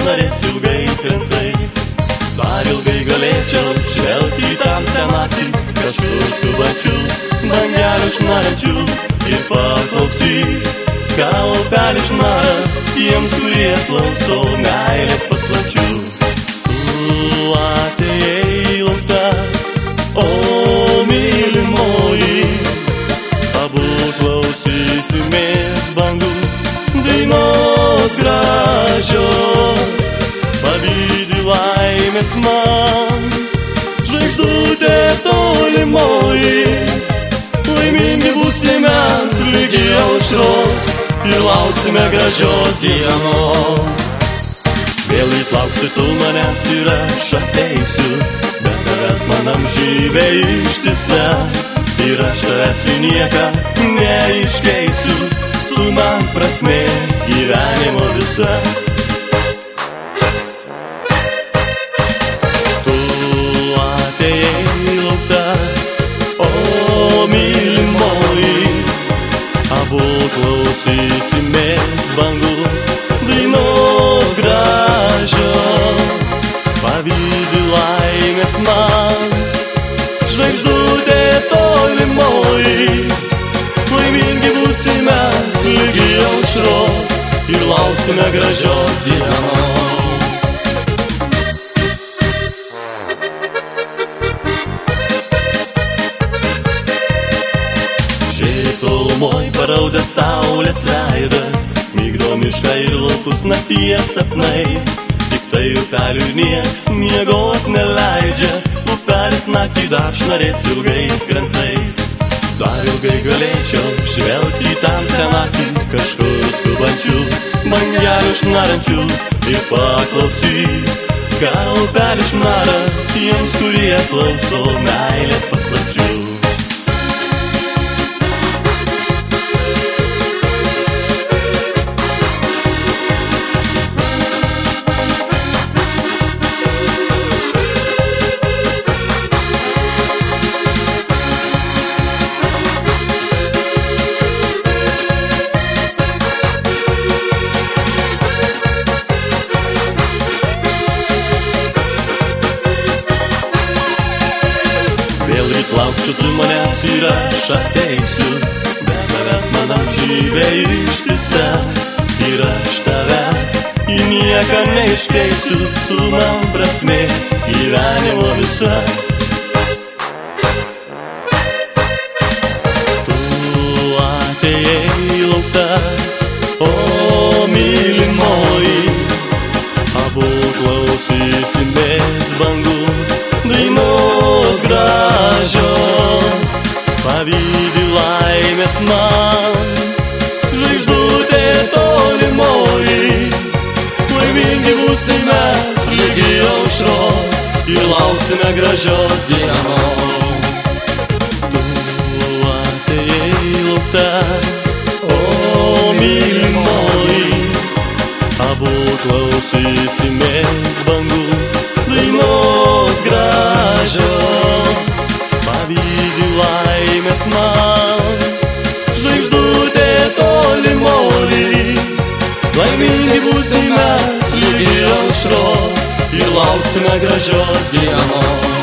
šnarės ilgais krantais. Dar ilgai galėčiau žvelgti į tamsią naktį, kažkur skubančių bangelių šnarančių ir paklausyt, ką upelis šnara tiems, kurie klauso meilės paslapčių. Tu atėjai laukta, o mylimoji, abu klausysimės bangų dainos gražios. Pavydi laimės man, žvaigždutė tolimoji, laimingi būsime ligi aušros ir lauksime gražios dienos. Vėl įplauksi tu manęs ir aš ateisiu, bet tavęs man amžybė ištisa, ir aš tavęs į nieką neiškeisiu, tu man prasmė gyvenimo visa. Tu atėjai laukta, o mylimoji, abu klausysimės bangų dainos gražios. Pavydi laimės man, žvaigždutė tolimoji, laimingi būsime ligi aušros ir lauksime gražios dienos. Tolumoj parauda saulės veidas, migdo mišką ir laukus nakties sapnai. Tik tai upeliui nieks miegot neleidžia, upelis naktį dar šnarės ilgais krantais. Dar ilgai galėčiau žvelgti į tamsią naktį, kažkur skubančių bangelių šnarančių ir paklausyt, ką upelis šnara tiems, kurie klauso meilės paslapčių. Vėl lauksiu tu manęs ir aš ateisiu, bet tavęs man amžybė ištisa, ir aš tavęs į nieką neiškeisiu, tu man prasmė gyvenimo visa. Tu atėjai laukta, o mylimoji, abu klausysimės bangų dainos gražios. Pavydi laimės man, žvaigždutė tolimoji, laimingi būsime ligi aušros ir lauksime gražios dienos. Tu atėjai laukta, o mylimoji, abu klausysimės bangų dainos gražios. Pavydi laimės man, žvaigždutė tolimoji, laimingi būsime ligi aušros ir lauksime gražios dienos.